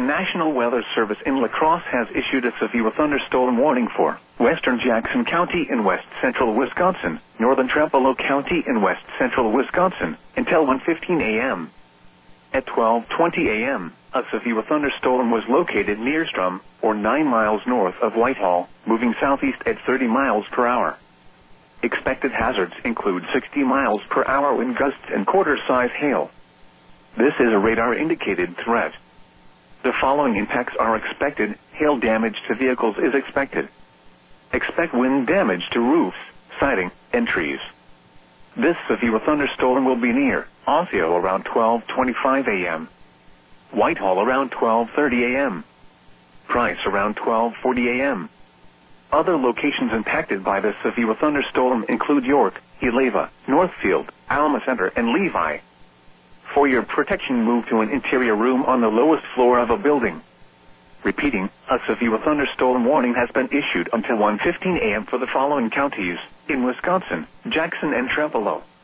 National Weather Service in La Crosse has issued a severe thunderstorm warning for western Jackson County in west central Wisconsin, northern Trempealeau County in west central Wisconsin, until 1:15 a.m. At 12:20 a.m., a severe thunderstorm was located near Strum, or 9 miles north of Whitehall, moving southeast at 30 miles per hour. Expected hazards include 60 miles per hour wind gusts and quarter-size hail. This is a radar-indicated threat. The following impacts are expected. Hail damage to vehicles is expected. Expect wind damage to roofs, siding, and trees. This severe thunderstorm will be near Osseo around 12:25 a.m. Whitehall around 12:30 a.m. Price around 12:40 a.m. Other locations impacted by this severe thunderstorm include York, Eleva, Northfield, Alma Center, and Levi. For your protection, move to an interior room on the lowest floor of a building. Repeating, a severe thunderstorm warning has been issued until 1:15 a.m. for the following counties in Wisconsin: Jackson and Trempealeau.